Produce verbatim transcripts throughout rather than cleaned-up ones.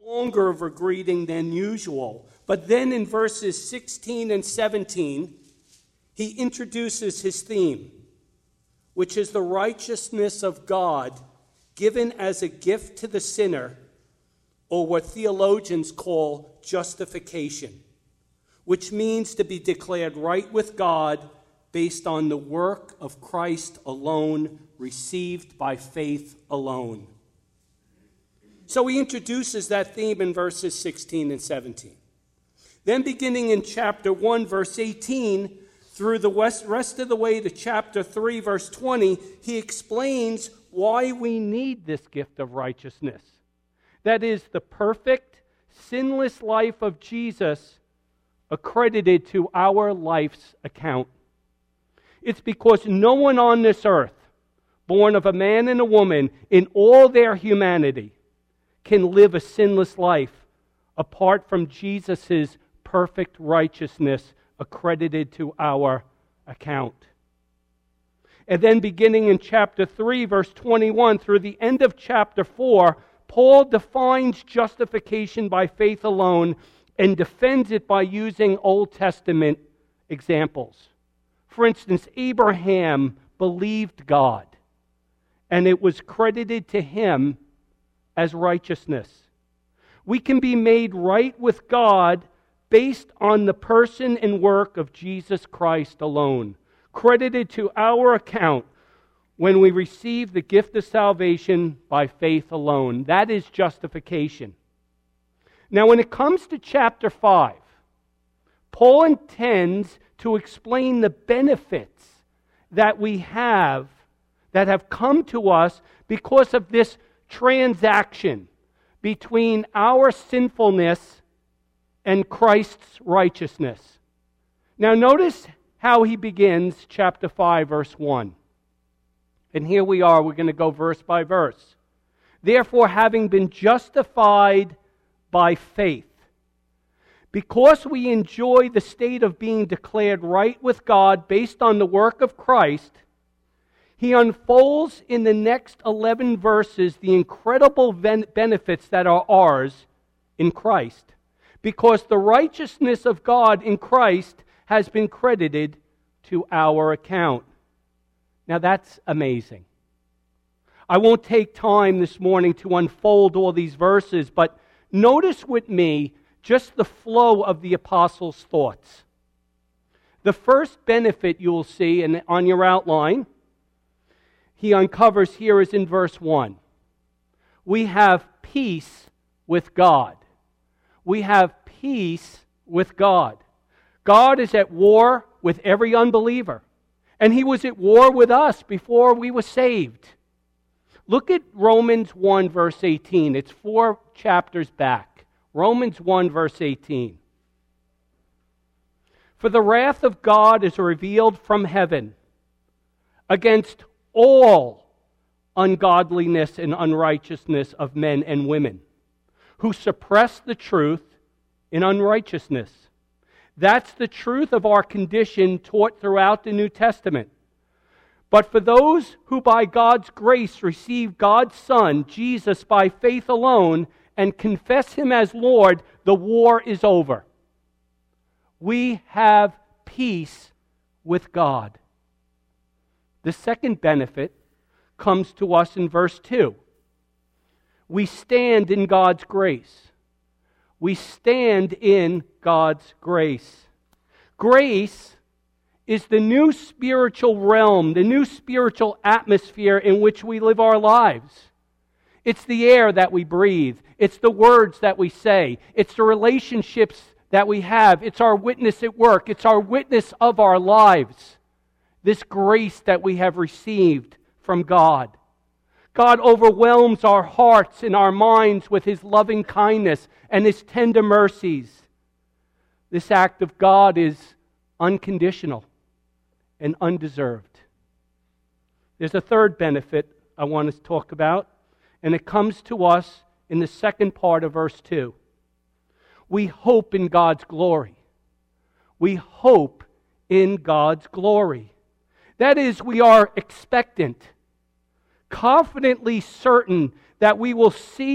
longer of a greeting than usual. But then in verses sixteen and seventeen, he introduces his theme, which is the righteousness of God given as a gift to the sinner, or what theologians call justification, which means to be declared right with God based on the work of Christ alone, received by faith alone. So he introduces that theme in verses sixteen and seventeen. Then beginning in chapter one, verse eighteen, through the rest of the way to chapter three, verse twenty, he explains why we need this gift of righteousness. That is, the perfect, sinless life of Jesus accredited to our life's account. It's because no one on this earth, born of a man and a woman, in all their humanity, can live a sinless life apart from Jesus' perfect righteousness accredited to our account. And then beginning in chapter three, verse twenty-one, through the end of chapter four, Paul defines justification by faith alone and defends it by using Old Testament examples. For instance, Abraham believed God, and it was credited to him as righteousness. We can be made right with God based on the person and work of Jesus Christ alone, credited to our account when we receive the gift of salvation by faith alone. That is justification. Now, when it comes to chapter five, Paul intends to explain the benefits that we have, that have come to us because of this transaction between our sinfulness and Christ's righteousness. Now notice how he begins chapter five, verse one. And here we are, we're going to go verse by verse. Therefore, having been justified by faith, because we enjoy the state of being declared right with God based on the work of Christ, he unfolds in the next eleven verses the incredible benefits that are ours in Christ. Because the righteousness of God in Christ has been credited to our account. Now that's amazing. I won't take time this morning to unfold all these verses, but notice with me just the flow of the apostles' thoughts. The first benefit you will see in, on your outline, he uncovers here is in verse one. We have peace with God. We have peace with God. God is at war with every unbeliever. And he was at war with us before we were saved. Look at Romans one, verse eighteen. It's four chapters back. Romans one, verse eighteen. For the wrath of God is revealed from heaven against all ungodliness and unrighteousness of men and women, who suppress the truth in unrighteousness. That's the truth of our condition taught throughout the New Testament. But for those who by God's grace receive God's Son, Jesus, by faith alone, and confess Him as Lord, the war is over. We have peace with God. The second benefit comes to us in verse two. We stand in God's grace. We stand in God's grace. Grace is the new spiritual realm, the new spiritual atmosphere in which we live our lives. It's the air that we breathe. It's the words that we say. It's the relationships that we have. It's our witness at work. It's our witness of our lives. This grace that we have received from God. God overwhelms our hearts and our minds with His loving kindness and His tender mercies. This act of God is unconditional and undeserved. There's a third benefit I want to talk about, and it comes to us in the second part of verse two. We hope in God's glory. We hope in God's glory. That is, we are expectant, confidently certain that we will see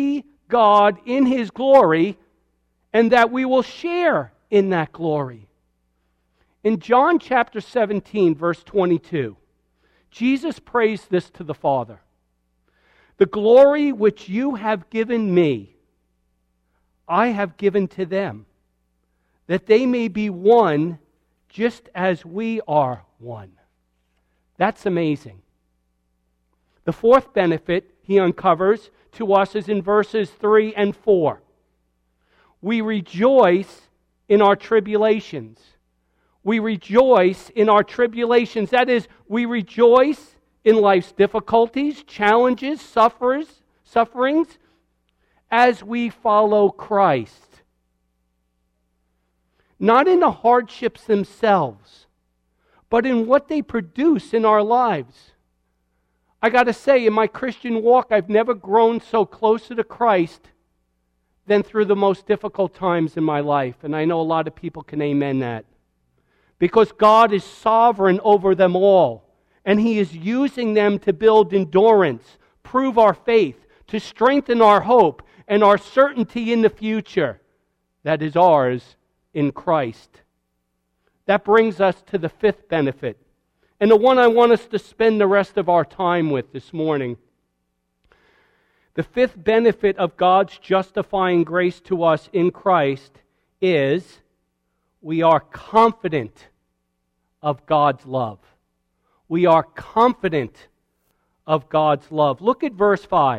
God in His glory, and that we will share in that glory. In John chapter seventeen, verse twenty-two, Jesus prays this to the Father. The glory which you have given me, I have given to them, that they may be one just as we are one. That's amazing. The fourth benefit he uncovers to us is in verses three and four. We rejoice in our tribulations. We rejoice in our tribulations. That is, we rejoice in life's difficulties, challenges, suffers, sufferings, as we follow Christ. Not in the hardships themselves, but in what they produce in our lives. I got to say, in my Christian walk, I've never grown so closer to Christ than through the most difficult times in my life. And I know a lot of people can amen that. Because God is sovereign over them all. And He is using them to build endurance, prove our faith, to strengthen our hope and our certainty in the future that is ours in Christ. That brings us to the fifth benefit, and the one I want us to spend the rest of our time with this morning. The fifth benefit of God's justifying grace to us in Christ is we are confident of God's love. We are confident of God's love. Look at verse five.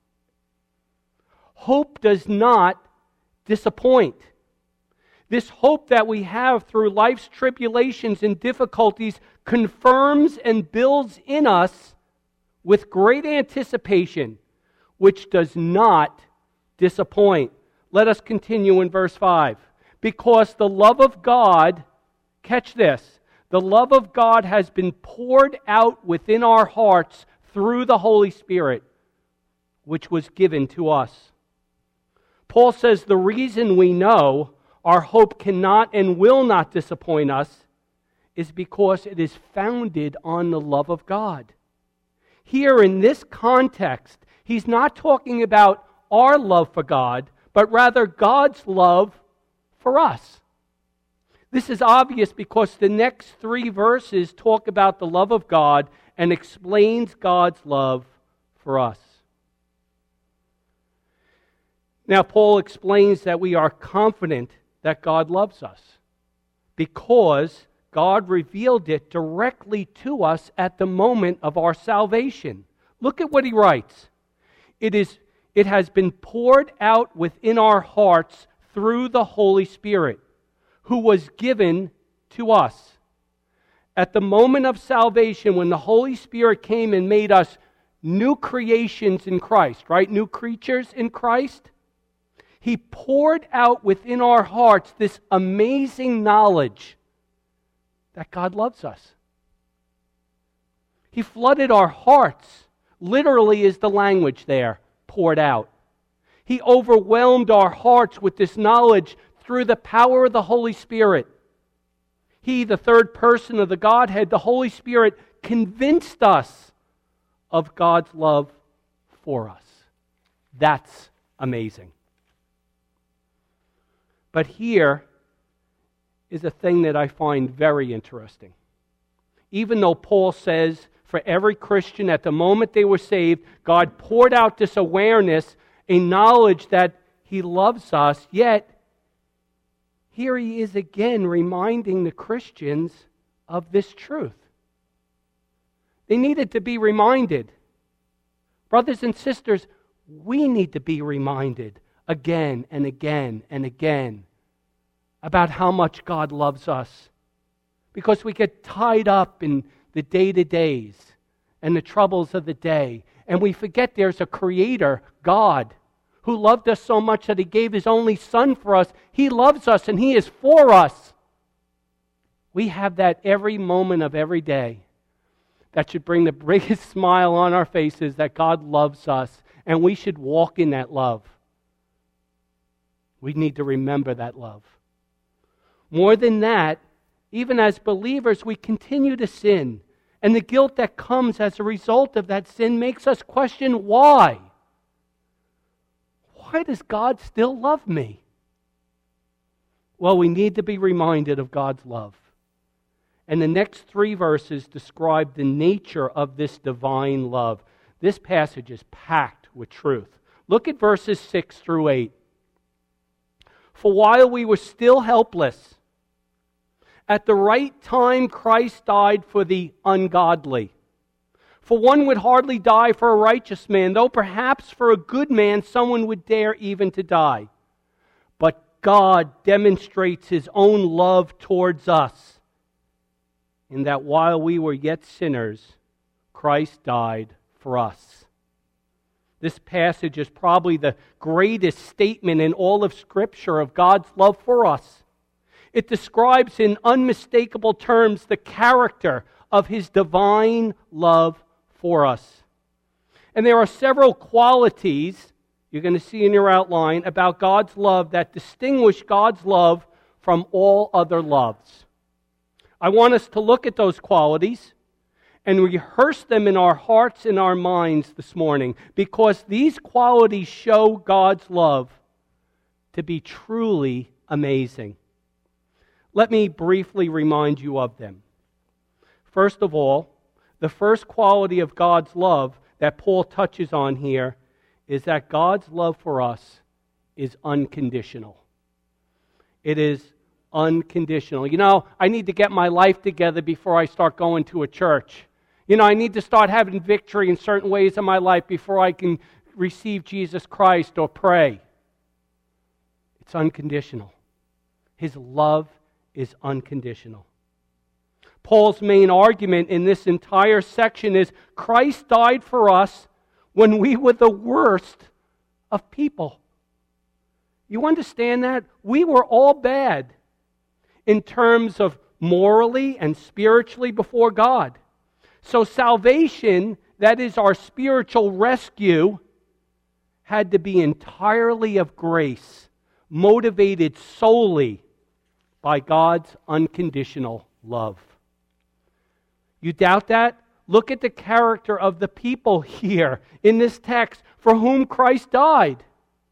Hope does not disappoint. This hope that we have through life's tribulations and difficulties confirms and builds in us with great anticipation, which does not disappoint. Let us continue in verse five. Because the love of God, catch this, the love of God has been poured out within our hearts through the Holy Spirit, which was given to us. Paul says the reason we know our hope cannot and will not disappoint us is because it is founded on the love of God. Here in this context, he's not talking about our love for God, but rather God's love for us. This is obvious because the next three verses talk about the love of God and explains God's love for us. Now, Paul explains that we are confident that God loves us because God revealed it directly to us at the moment of our salvation. Look at what he writes. It is, it has been poured out within our hearts through the Holy Spirit, who was given to us. At the moment of salvation, when the Holy Spirit came and made us new creations in Christ, right? New creatures in Christ. He poured out within our hearts this amazing knowledge that God loves us. He flooded our hearts, literally is the language there, poured out. He overwhelmed our hearts with this knowledge through the power of the Holy Spirit. He, the third person of the Godhead, the Holy Spirit, convinced us of God's love for us. That's amazing. But here is a thing that I find very interesting. Even though Paul says for every Christian at the moment they were saved, God poured out this awareness, a knowledge that He loves us, yet here he is again reminding the Christians of this truth. They needed to be reminded. Brothers and sisters, we need to be reminded again and again and again about how much God loves us. Because we get tied up in the day-to-days and the troubles of the day, and we forget there's a Creator, God, who loved us so much that He gave His only Son for us. He loves us and He is for us. We have that every moment of every day. That should bring the biggest smile on our faces that God loves us, and we should walk in that love. We need to remember that love. More than that, even as believers, we continue to sin, and the guilt that comes as a result of that sin makes us question why. why does God still love me? Well, we need to be reminded of God's love. And the next three verses describe the nature of this divine love. This passage is packed with truth. Look at verses six through eight. For while we were still helpless, at the right time Christ died for the ungodly. For one would hardly die for a righteous man, though perhaps for a good man someone would dare even to die. But God demonstrates His own love towards us, in that while we were yet sinners, Christ died for us. This passage is probably the greatest statement in all of Scripture of God's love for us. It describes in unmistakable terms the character of His divine love for us. And there are several qualities you're going to see in your outline about God's love that distinguish God's love from all other loves. I want us to look at those qualities and rehearse them in our hearts and our minds this morning, because these qualities show God's love to be truly amazing. Let me briefly remind you of them. First of all, the first quality of God's love that Paul touches on here is that God's love for us is unconditional. It is unconditional. You know, I need to get my life together before I start going to a church. You know, I need to start having victory in certain ways in my life before I can receive Jesus Christ or pray. It's unconditional. His love is unconditional. Paul's main argument in this entire section is Christ died for us when we were the worst of people. You understand that? We were all bad in terms of morally and spiritually before God. So salvation, that is our spiritual rescue, had to be entirely of grace, motivated solely by God's unconditional love. You doubt that? Look at the character of the people here in this text for whom Christ died.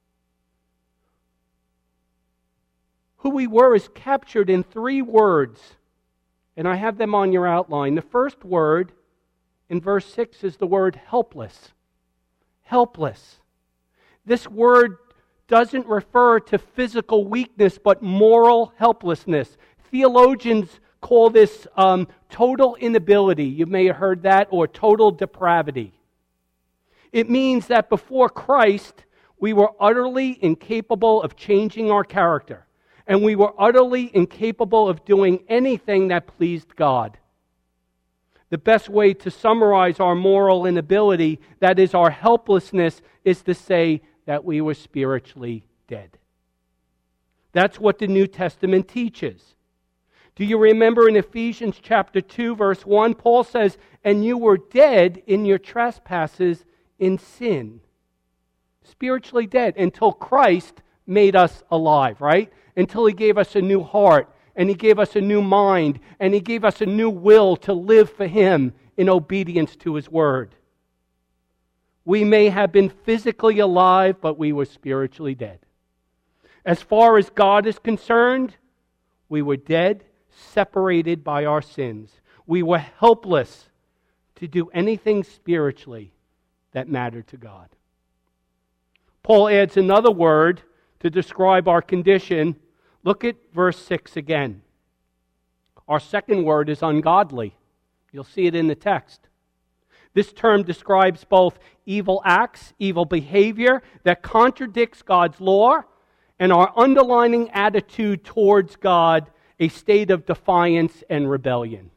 Who we were is captured in three words, and I have them on your outline. The first word in verse six is the word helpless. Helpless. This word doesn't refer to physical weakness, but moral helplessness. Theologians call this um, total inability. You may have heard that, or total depravity. It means that before Christ, we were utterly incapable of changing our character, and we were utterly incapable of doing anything that pleased God. The best way to summarize our moral inability, that is our helplessness, is to say that we were spiritually dead. That's what the New Testament teaches. Do you remember in Ephesians chapter two, verse one, Paul says, "And you were dead in your trespasses in sin." Spiritually dead until Christ made us alive, right? Until He gave us a new heart, and He gave us a new mind, and He gave us a new will to live for Him in obedience to His word. We may have been physically alive, but we were spiritually dead. As far as God is concerned, we were dead, separated by our sins. We were helpless to do anything spiritually that mattered to God. Paul adds another word to describe our condition. Look at verse six again. Our second word is ungodly. You'll see it in the text. This term describes both evil acts, evil behavior that contradicts God's law, and our underlying attitude towards God, a state of defiance and rebellion.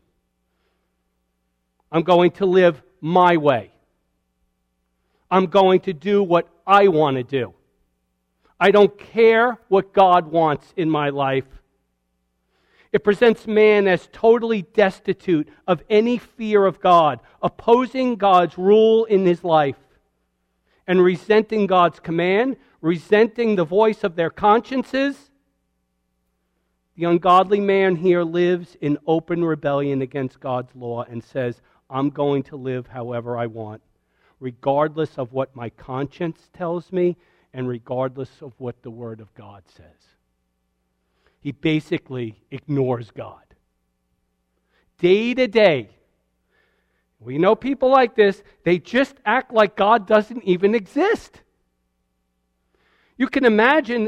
I'm going to live my way. I'm going to do what I want to do. I don't care what God wants in my life. It presents man as totally destitute of any fear of God, opposing God's rule in his life, and resenting God's command, resenting the voice of their consciences. The ungodly man here lives in open rebellion against God's law and says, I'm going to live however I want, regardless of what my conscience tells me and regardless of what the Word of God says. He basically ignores God. Day to day. We know people like this, they just act like God doesn't even exist. You can imagine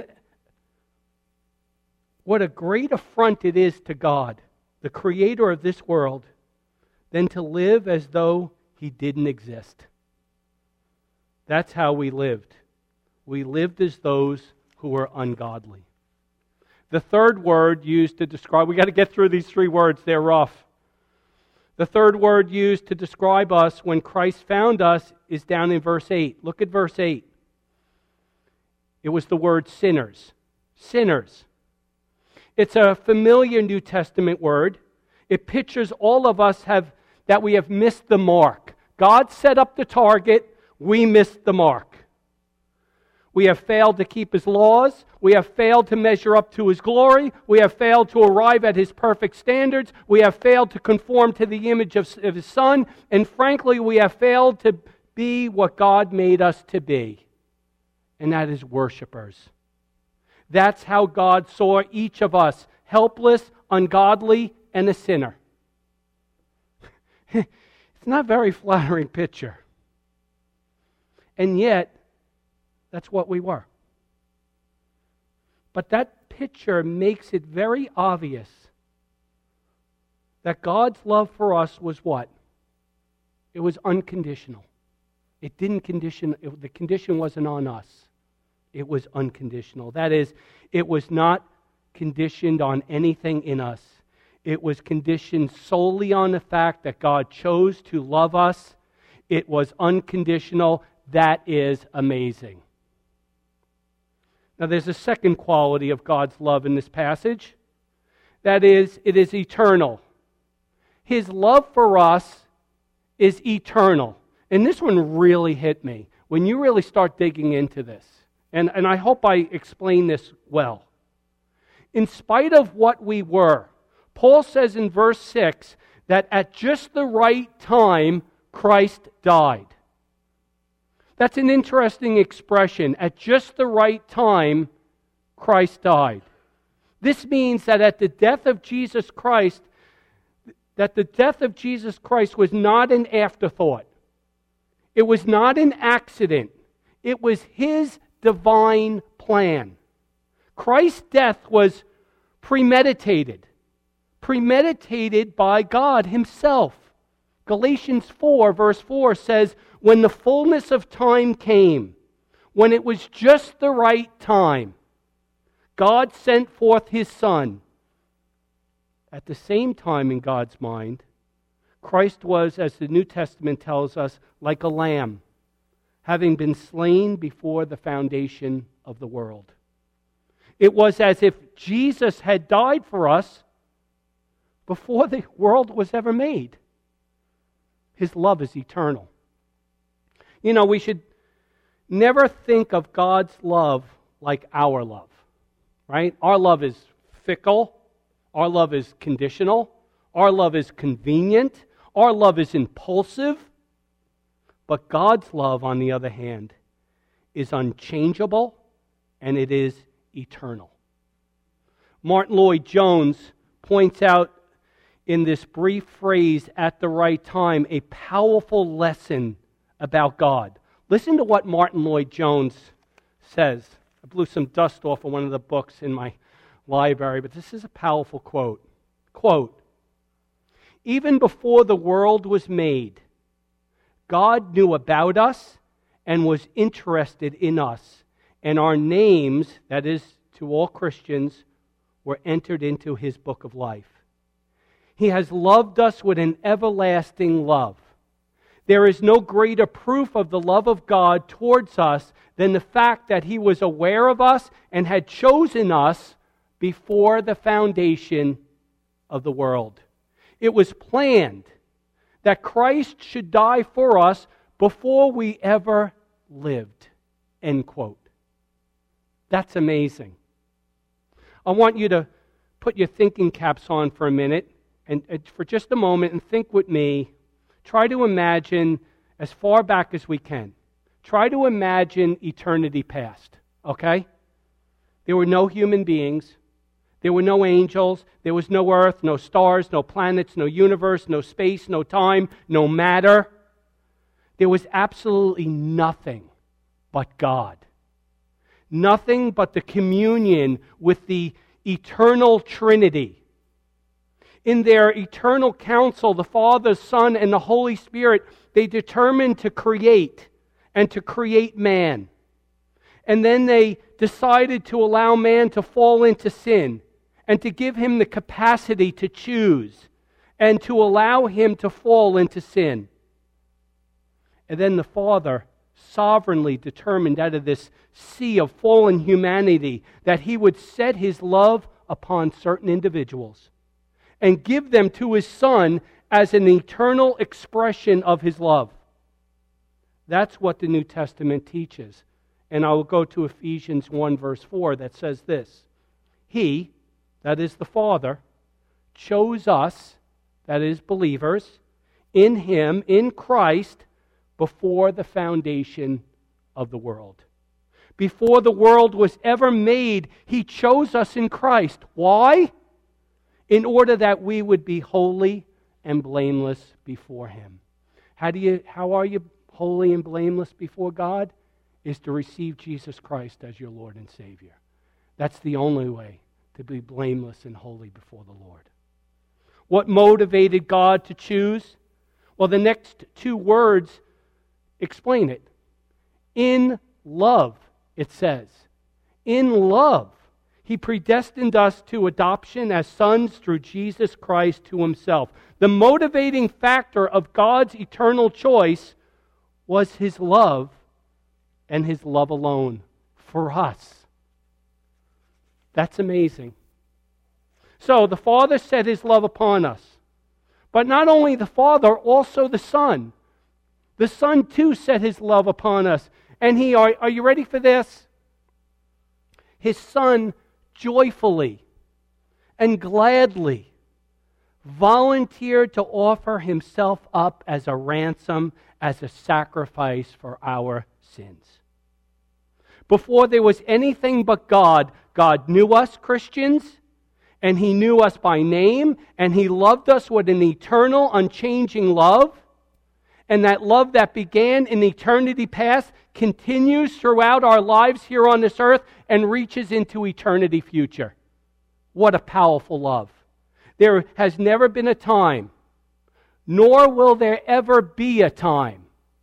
what a great affront it is to God, the creator of this world, than to live as though He didn't exist. That's how we lived. We lived as those who were ungodly. The third word used to describe, we got to get through these three words, they're rough. The third word used to describe us when Christ found us is down in verse eight. Look at verse eight. It was the word sinners. Sinners. It's a familiar New Testament word. It pictures all of us have that we have missed the mark. God set up the target, we missed the mark. We have failed to keep His laws. We have failed to measure up to His glory. We have failed to arrive at His perfect standards. We have failed to conform to the image of, of His Son. And frankly, we have failed to be what God made us to be. And that is worshipers. That's how God saw each of us, helpless, ungodly, and a sinner. It's not a very flattering picture. And yet, that's what we were. But that picture makes it very obvious that God's love for us was what? It was unconditional. It didn't condition, it, the condition wasn't on us. It was unconditional. That is, it was not conditioned on anything in us. It was conditioned solely on the fact that God chose to love us. It was unconditional. That is amazing. Now, there's a second quality of God's love in this passage. That is, it is eternal. His love for us is eternal. And this one really hit me when you really start digging into this. And, and I hope I explain this well. In spite of what we were, Paul says in verse six that at just the right time, Christ died. That's an interesting expression. At just the right time, Christ died. This means that at the death of Jesus Christ, that the death of Jesus Christ was not an afterthought. It was not an accident. It was His divine plan. Christ's death was premeditated. Premeditated by God Himself. Galatians four, verse four says, when the fullness of time came, when it was just the right time, God sent forth His Son. At the same time, in God's mind, Christ was, as the New Testament tells us, like a lamb, having been slain before the foundation of the world. It was as if Jesus had died for us before the world was ever made. His love is eternal. You know, we should never think of God's love like our love, right? Our love is fickle. Our love is conditional. Our love is convenient. Our love is impulsive. But God's love, on the other hand, is unchangeable and it is eternal. Martin Lloyd-Jones points out in this brief phrase, at the right time, a powerful lesson about God. Listen to what Martin Lloyd-Jones says. I blew some dust off of one of the books in my library, but this is a powerful quote. Quote, even before the world was made, God knew about us and was interested in us, and our names, that is, to all Christians, were entered into His book of life. He has loved us with an everlasting love. There is no greater proof of the love of God towards us than the fact that He was aware of us and had chosen us before the foundation of the world. It was planned that Christ should die for us before we ever lived. End quote. That's amazing. I want you to put your thinking caps on for a minute and, and for just a moment and think with me. Try to imagine as far back as we can. try to imagine eternity past, okay? There were no human beings. There were no angels. There was no earth, no stars, no planets, no universe, no space, no time, no matter. There was absolutely nothing but God. Nothing but the communion with the eternal Trinity. In their eternal counsel, the Father, Son, and the Holy Spirit, they determined to create and to create man. And then they decided to allow man to fall into sin and to give him the capacity to choose and to allow him to fall into sin. And then the Father sovereignly determined out of this sea of fallen humanity that he would set his love upon certain individuals and give them to his Son as an eternal expression of his love. That's what the New Testament teaches. And I will go to Ephesians one verse four that says this: He, that is the Father, chose us, that is believers, in Him, in Christ, before the foundation of the world. Before the world was ever made, He chose us in Christ. Why? In order that we would be holy and blameless before Him. How do you? How are you holy and blameless before God? Is to receive Jesus Christ as your Lord and Savior. That's the only way to be blameless and holy before the Lord. What motivated God to choose? Well, the next two words explain it. In love, it says. In love, He predestined us to adoption as sons through Jesus Christ to Himself. The motivating factor of God's eternal choice was His love, and His love alone for us. That's amazing. So the Father set His love upon us. But not only the Father, also the Son. The Son too set His love upon us. And He, are, are you ready for this? His Son joyfully and gladly volunteered to offer Himself up as a ransom, as a sacrifice for our sins. Before there was anything but God, God knew us, Christians, and He knew us by name, and He loved us with an eternal, unchanging love. And that love that began in eternity past continues throughout our lives here on this earth and reaches into eternity future. What a powerful love. There has never been a time, nor will there ever be a time,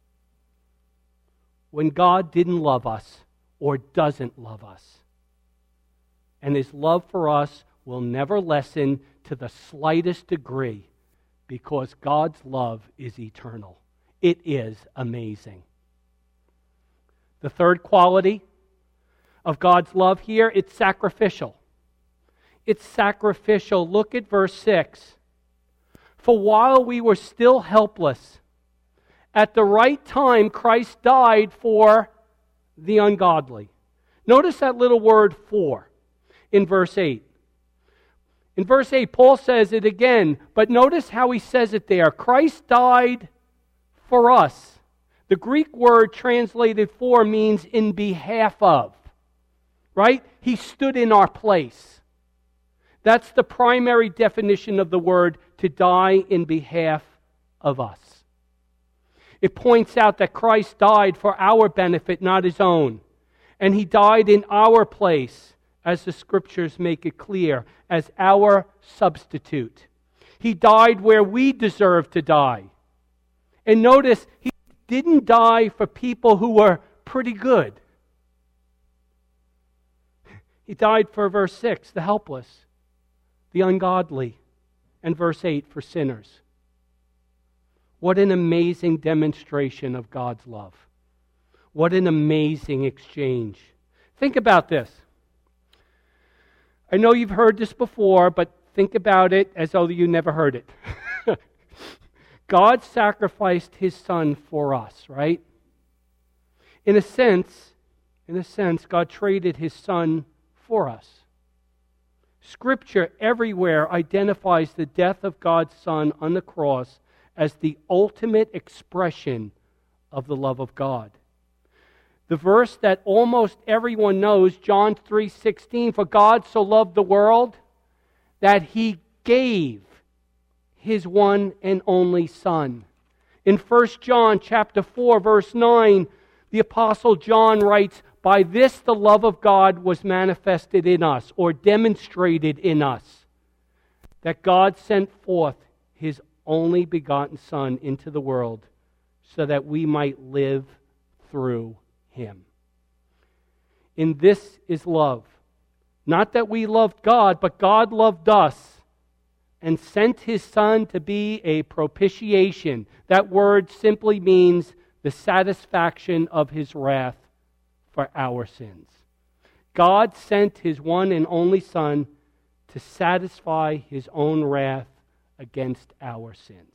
when God didn't love us or doesn't love us. And His love for us will never lessen to the slightest degree because God's love is eternal. It is amazing. The third quality of God's love here, it's sacrificial. It's sacrificial. Look at verse six. For while we were still helpless, at the right time, Christ died for the ungodly. Notice that little word for in verse eight. In verse eight, Paul says it again, but notice how he says it there. Christ died for us. The Greek word translated for means in behalf of. Right? He stood in our place. That's the primary definition of the word to die in behalf of us. It points out that Christ died for our benefit, not His own. And He died in our place, as the Scriptures make it clear, as our substitute. He died where we deserve to die. And notice, He didn't die for people who were pretty good. He died for, verse six, the helpless, the ungodly, and verse eight, for sinners. What an amazing demonstration of God's love. What an amazing exchange. Think about this. I know you've heard this before, but think about it as though you never heard it. God sacrificed His Son for us, right? In a sense, in a sense, God traded His Son for us. Scripture everywhere identifies the death of God's Son on the cross as the ultimate expression of the love of God. The verse that almost everyone knows, John three sixteen, for God so loved the world that He gave His one and only Son. In First John chapter four, verse nine, the Apostle John writes, by this the love of God was manifested in us, or demonstrated in us, that God sent forth His only begotten Son into the world so that we might live through Him. In this is love. Not that we loved God, but God loved us and sent His Son to be a propitiation. That word simply means the satisfaction of His wrath for our sins. God sent His one and only Son to satisfy His own wrath against our sins.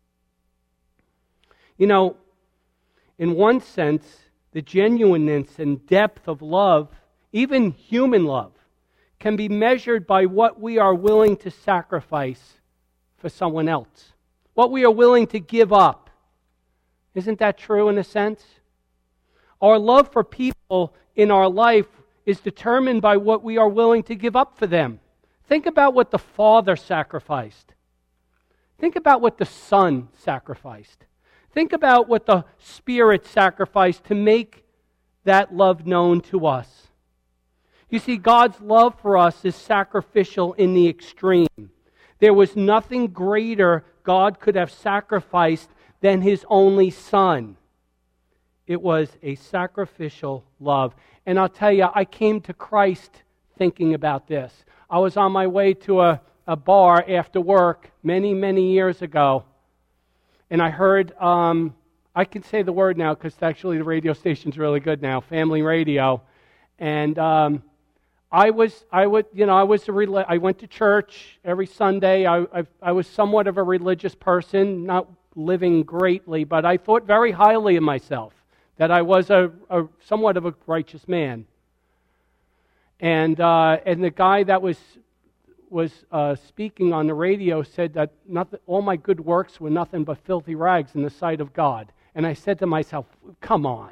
You know, in one sense, the genuineness and depth of love, even human love, can be measured by what we are willing to sacrifice for someone else, what we are willing to give up. Isn't that true in a sense? Our love for people in our life is determined by what we are willing to give up for them. Think about what the Father sacrificed. Think about what the Son sacrificed. Think about what the Spirit sacrificed to make that love known to us. You see, God's love for us is sacrificial in the extreme. There was nothing greater God could have sacrificed than His only Son. It was a sacrificial love. And I'll tell you, I came to Christ thinking about this. I was on my way to a, a bar after work many, many years ago. And I heard, um, I can say the word now because actually the radio station's really good now, Family Radio. And um, I was, I would, you know, I was a, I went to church every Sunday. I, I, I was somewhat of a religious person, not living greatly, but I thought very highly of myself, that I was a, a somewhat of a righteous man. And uh, and the guy that was was uh, speaking on the radio said that nothing, all my good works were nothing but filthy rags in the sight of God. And I said to myself, come on.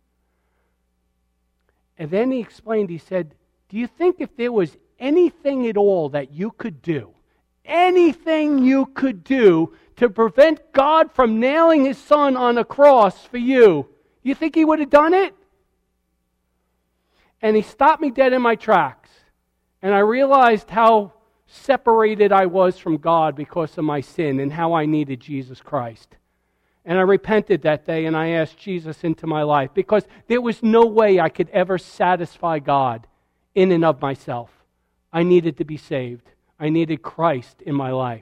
And then he explained, he said, do you think if there was anything at all that you could do, anything you could do to prevent God from nailing His Son on a cross for you, you think He would have done it? And he stopped me dead in my tracks. And I realized how separated I was from God because of my sin and how I needed Jesus Christ. And I repented that day and I asked Jesus into my life because there was no way I could ever satisfy God in and of myself. I needed to be saved. I needed Christ in my life.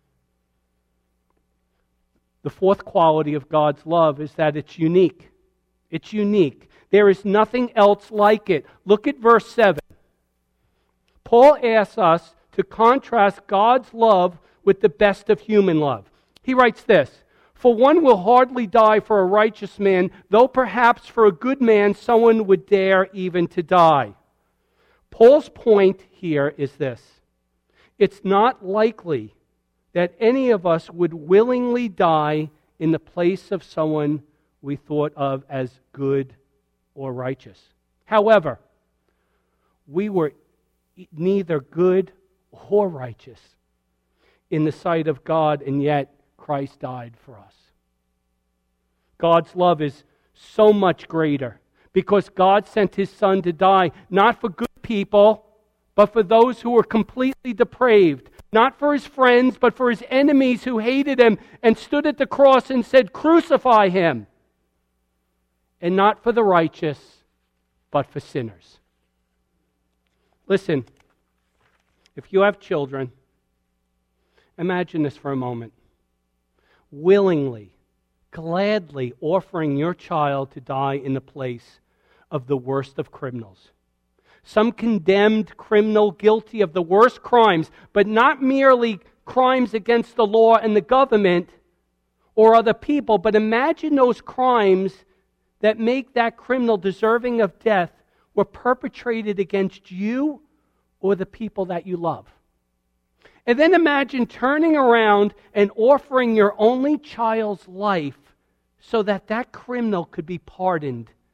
The fourth quality of God's love is that it's unique. It's unique. There is nothing else like it. Look at verse seven. Paul asks us to contrast God's love with the best of human love. He writes this, for one will hardly die for a righteous man, though perhaps for a good man someone would dare even to die. Paul's point here is this. It's not likely that any of us would willingly die in the place of someone we thought of as good or righteous. However, we were neither good or righteous in the sight of God, and yet Christ died for us. God's love is so much greater because God sent His Son to die not for good people, but for those who were completely depraved. Not for His friends, but for His enemies who hated Him and stood at the cross and said, crucify Him. And not for the righteous, but for sinners. Listen, if you have children, imagine this for a moment. Willingly, gladly offering your child to die in the place of the worst of criminals. Some condemned criminal guilty of the worst crimes, but not merely crimes against the law and the government or other people, but imagine those crimes that make that criminal deserving of death were perpetrated against you or the people that you love. And then imagine turning around and offering your only child's life so that that criminal could be pardoned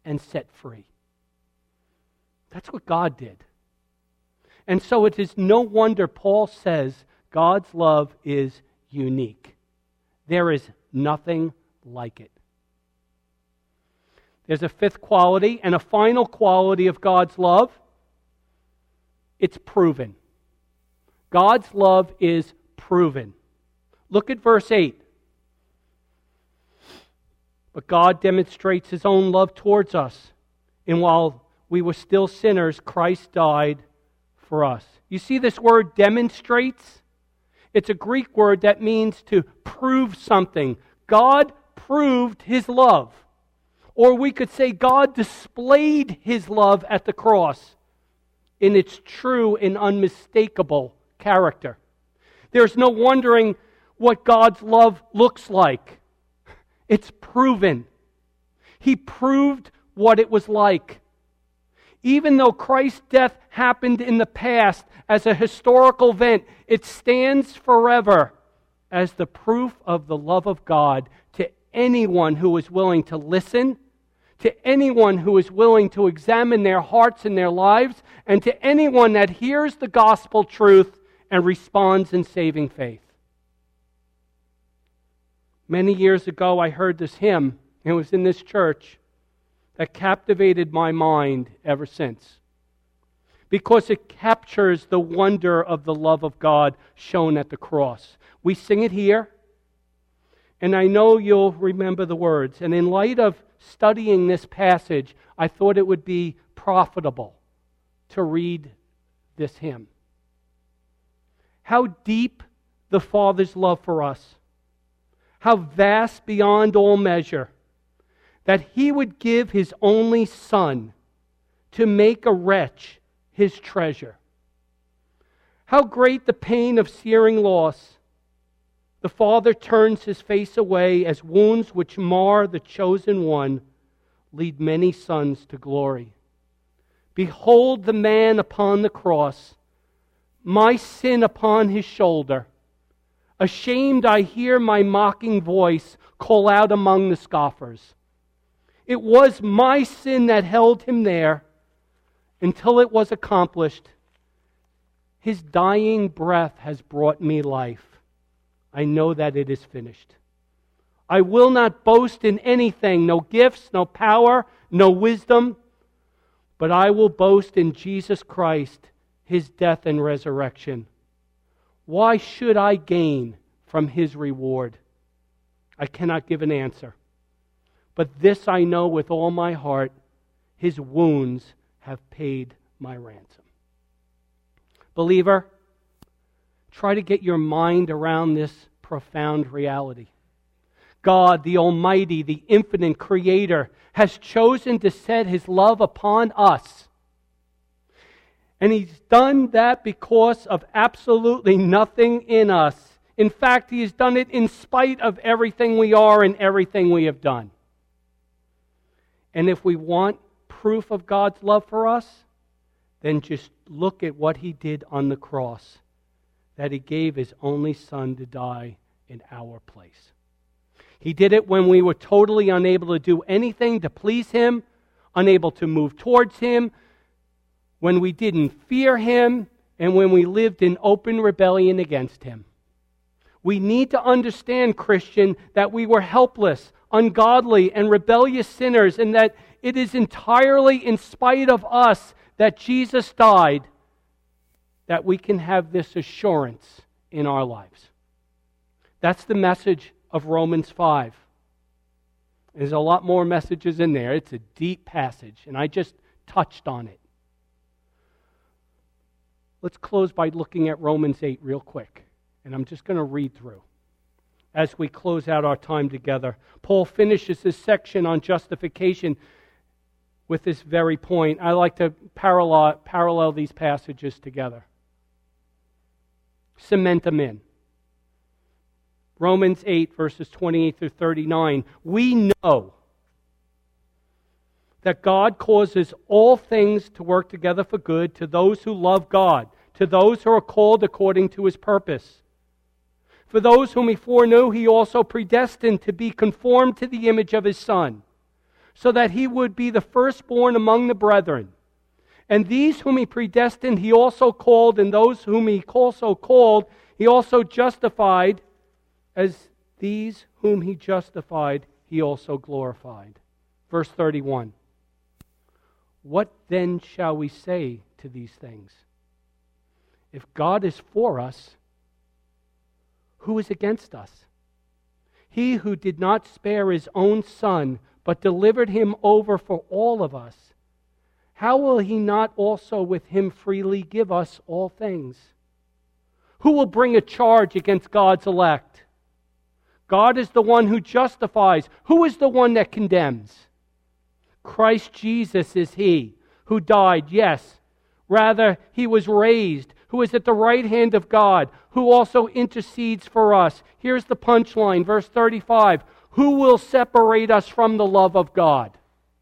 and set free. That's what God did. And so it is no wonder Paul says God's love is unique. There is nothing like it. There's a fifth quality and a final quality of God's love. It's proven. God's love is proven. Look at verse eight. But God demonstrates His own love towards us. And while we were still sinners, Christ died for us. You see this word demonstrates? It's a Greek word that means to prove something. God proved His love. Or we could say God displayed His love at the cross in its true and unmistakable character. There's no wondering what God's love looks like. It's proven. He proved what it was like. Even though Christ's death happened in the past as a historical event, it stands forever as the proof of the love of God to anyone who is willing to listen, to anyone who is willing to examine their hearts and their lives, and to anyone that hears the gospel truth and responds in saving faith. Many years ago, I heard this hymn, and it was in this church, that captivated my mind ever since. Because it captures the wonder of the love of God shown at the cross. We sing it here, and I know you'll remember the words. And in light of studying this passage, I thought it would be profitable to read this hymn. How deep the Father's love for us. How vast beyond all measure, that He would give His only Son to make a wretch His treasure. How great the pain of searing loss. The Father turns His face away as wounds which mar the chosen one lead many sons to glory. Behold the man upon the cross, my sin upon His shoulder. Ashamed I hear my mocking voice call out among the scoffers. It was my sin that held Him there until it was accomplished. His dying breath has brought me life. I know that it is finished. I will not boast in anything, no gifts, no power, no wisdom, but I will boast in Jesus Christ, His death and resurrection. Why should I gain from His reward? I cannot give an answer. But this I know with all my heart, His wounds have paid my ransom. Believer, try to get your mind around this profound reality. God, the Almighty, the infinite Creator, has chosen to set His love upon us. And He's done that because of absolutely nothing in us. In fact, He has done it in spite of everything we are and everything we have done. And if we want proof of God's love for us, then just look at what He did on the cross. That He gave His only Son to die in our place. He did it when we were totally unable to do anything to please Him, unable to move towards Him, when we didn't fear Him, and when we lived in open rebellion against Him. We need to understand, Christian, that we were helpless, ungodly, and rebellious sinners, and that it is entirely in spite of us that Jesus died, that we can have this assurance in our lives. That's the message of Romans five. There's a lot more messages in there. It's a deep passage, and I just touched on it. Let's close by looking at Romans eight real quick. And I'm just going to read through as we close out our time together. Paul finishes this section on justification with this very point. I like to parallel, parallel these passages together. Cement them in. Romans eight, verses twenty-eight through thirty-nine. We know that God causes all things to work together for good to those who love God, to those who are called according to His purpose. For those whom He foreknew, He also predestined to be conformed to the image of His Son, so that he would be the firstborn among the brethren. And these whom he predestined, he also called, and those whom he also called, he also justified. As these whom he justified, he also glorified. Verse thirty-one. What then shall we say to these things? If God is for us, who is against us? He who did not spare his own Son, but delivered him over for all of us, how will he not also with him freely give us all things? Who will bring a charge against God's elect? God is the one who justifies. Who is the one that condemns? Christ Jesus is he who died, yes. Rather, he was raised, who is at the right hand of God, who also intercedes for us. Here's the punchline, verse thirty-five. Who will separate us from the love of God?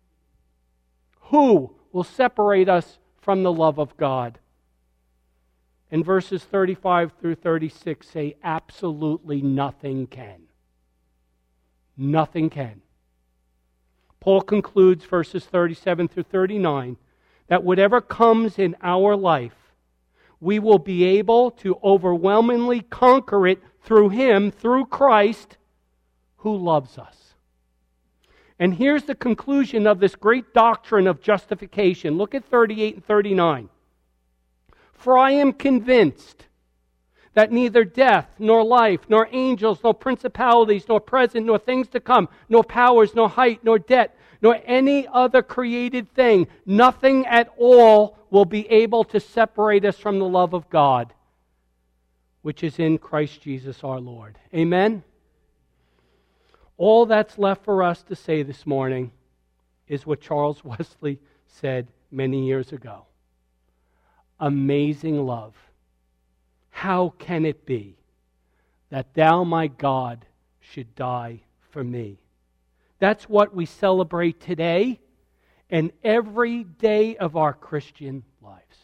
Who will separate us from the love of God? And verses thirty-five through thirty-six say absolutely nothing can. Nothing can. Paul concludes verses thirty-seven through thirty-nine that whatever comes in our life, we will be able to overwhelmingly conquer it through Him, through Christ, who loves us. And here's the conclusion of this great doctrine of justification. Look at thirty-eight and thirty-nine. For I am convinced that neither death, nor life, nor angels, nor principalities, nor present, nor things to come, nor powers, nor height, nor depth, nor any other created thing, nothing at all will be able to separate us from the love of God, which is in Christ Jesus our Lord. Amen? All that's left for us to say this morning is what Charles Wesley said many years ago. Amazing love. How can it be that thou, my God, should die for me? That's what we celebrate today and every day of our Christian lives.